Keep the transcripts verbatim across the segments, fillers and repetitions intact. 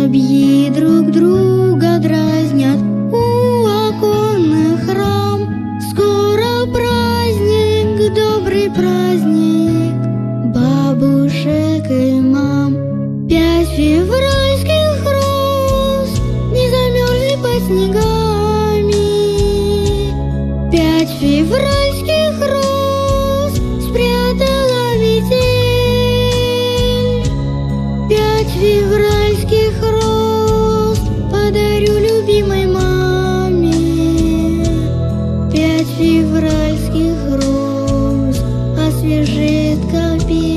Воробьи друг друга дразнят у оконных рам. Скоро праздник, добрый праздник бабушек и мам. Пять февральских роз не замерзли под снегами. Пять февральских роз спрятала метель. Пять февральских роз подарю любимой маме. Пять февральских роз освежит капель.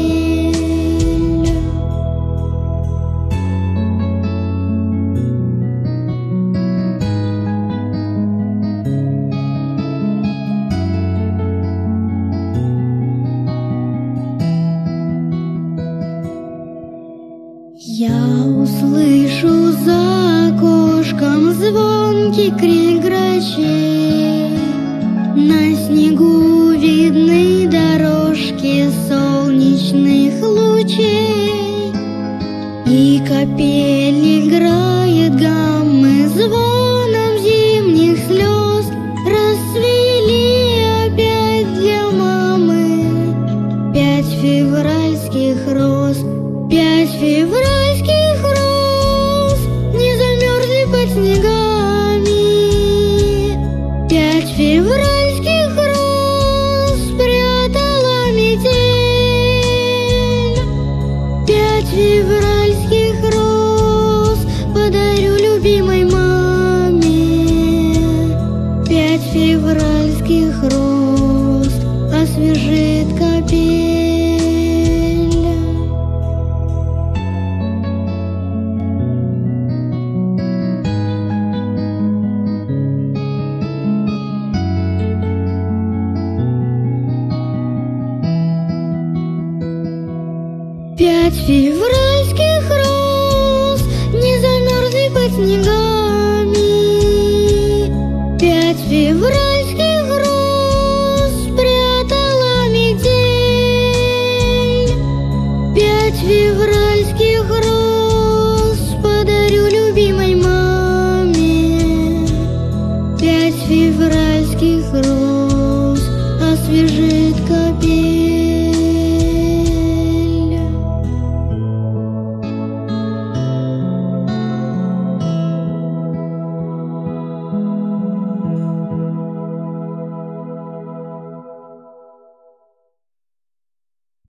Я услышу за окошком звонкий крик грачей. На снегу видны дорожки солнечных лучей. И капель играет гаммы звоном зимних слез. Расцвели опять для мамы пять февральских роз. Пять февральских роз не замерзли под снегами. Пять февральских роз спрятала метель. Пять февральских роз подарю любимой маме. Пять февральских роз освежит капель. Пять февральских роз не замерзли под снегами. Пять февральских роз спрятала метель. Пять февральских роз подарю любимой маме. Пять февральских роз освежит капель.